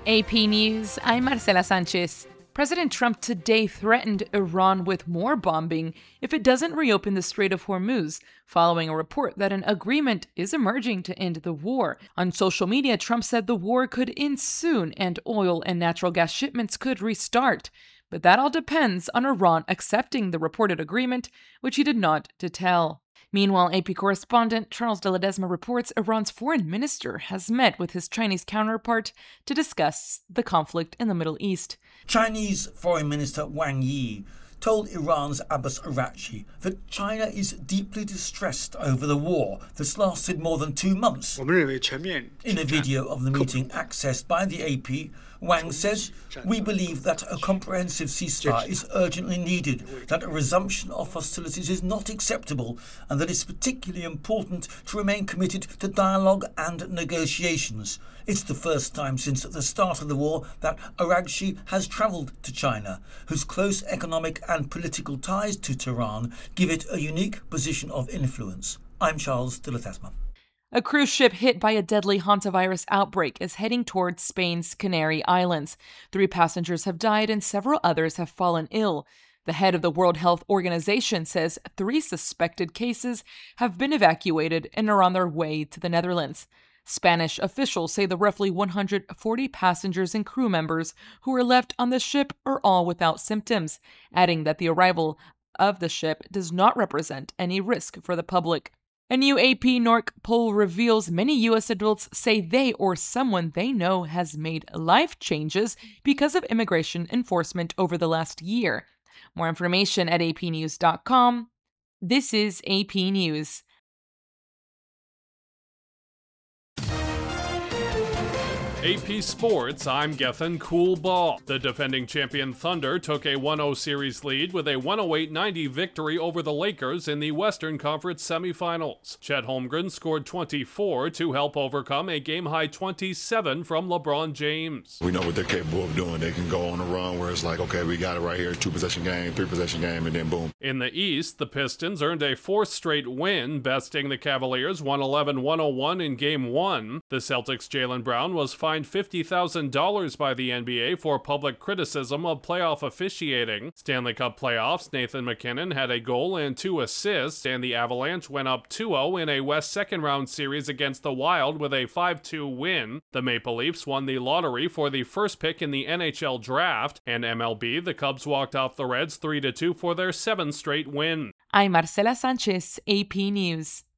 AP News, I'm Marcela Sanchez. President Trump today threatened Iran with more bombing if it doesn't reopen the Strait of Hormuz, following a report that an agreement is emerging to end the war. On social media, Trump said the war could end soon and oil and natural gas shipments could restart. But that all depends on Iran accepting the reported agreement, which he did not detail. Meanwhile, AP correspondent Charles de Ledesma reports Iran's foreign minister has met with his Chinese counterpart to discuss the conflict in the Middle East. Chinese Foreign Minister Wang Yi told Iran's Abbas Araghchi that China is deeply distressed over the war that's lasted more than 2 months. In a video of the meeting accessed by the AP, Wang says, "We believe that a comprehensive ceasefire is urgently needed, that a resumption of hostilities is not acceptable, and that it's particularly important to remain committed to dialogue and negotiations." It's the first time since the start of the war that Araghchi has travelled to China, whose close economic and political ties to Tehran give it a unique position of influence. I'm Charles de Ledesma. A cruise ship hit by a deadly hantavirus outbreak is heading towards Spain's Canary Islands. 3 passengers have died and several others have fallen ill. The head of the World Health Organization says 3 suspected cases have been evacuated and are on their way to the Netherlands. Spanish officials say the roughly 140 passengers and crew members who were left on the ship are all without symptoms, adding that the arrival of the ship does not represent any risk for the public. A new AP NORC poll reveals many U.S. adults say they or someone they know has made life changes because of immigration enforcement over the last year. More information at apnews.com. This is AP News. AP Sports, I'm Gethin Coolball. The defending champion Thunder took a 1-0 series lead with a 108-90 victory over the Lakers in the Western Conference semifinals. Chet Holmgren scored 24 to help overcome a game-high 27 from LeBron James. We know what they're capable of doing. They can go on a run where it's like, okay, we got it right here, 2-possession game, 3-possession game, and then boom. In the East, the Pistons earned a 4th straight win, besting the Cavaliers 111-101 in Game 1. The Celtics' Jaylen Brown was fined $50,000 by the NBA for public criticism of playoff officiating. Stanley Cup playoffs, Nathan MacKinnon had a goal and 2 assists, and the Avalanche went up 2-0 in a West second-round series against the Wild with a 5-2 win. The Maple Leafs won the lottery for the first pick in the NHL draft, and MLB, the Cubs walked off the Reds 3-2 for their 7th straight win. I'm Marcela Sanchez, AP News.